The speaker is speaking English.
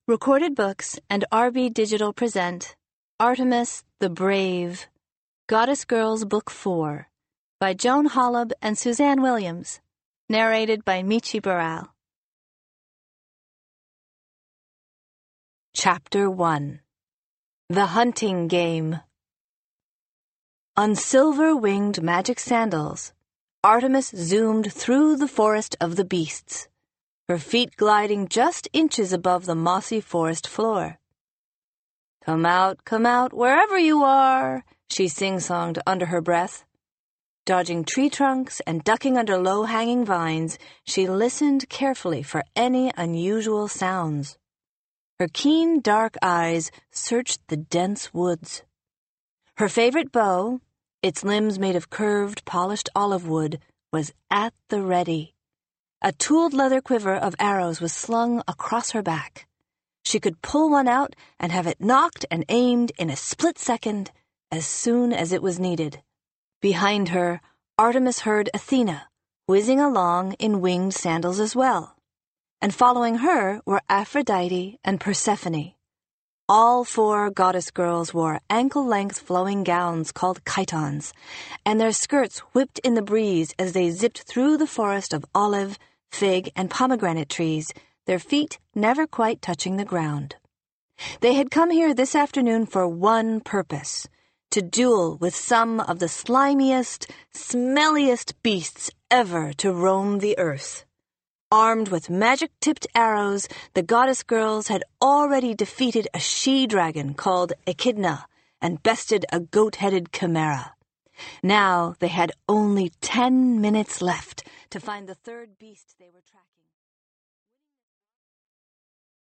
Recorded Books and RB Digital present Artemis the Brave, Goddess Girls Book 4 by Joan Holub and Suzanne Williams, narrated by Michi Burrell. Chapter 1. The Hunting Game. On silver-winged magic sandals, Artemis zoomed through the forest of the beasts, her feet gliding just inches above the mossy forest floor. Come out, wherever you are," she sing-songed under her breath. Dodging tree trunks and ducking under low-hanging vines, she listened carefully for any unusual sounds. Her keen, dark eyes searched the dense woods. Her favorite bow, its limbs made of curved, polished olive wood, was at the ready. A tooled leather quiver of arrows was slung across her back. She could pull one out and have it nocked and aimed in a split second as soon as it was needed. Behind her, Artemis heard Athena, whizzing along in winged sandals as well. And following her were Aphrodite and Persephone. All four goddess girls wore ankle-length flowing gowns called chitons, and their skirts whipped in the breeze as they zipped through the forest of olive, fig, and pomegranate trees, their feet never quite touching the ground. They had come here this afternoon for one purpose: to duel with some of the slimiest, smelliest beasts ever to roam the earth. Armed with magic-tipped arrows, the goddess girls had already defeated a she-dragon called Echidna and bested a goat-headed chimera. Now they had only 10 minutes left to find the third beast they were tracking.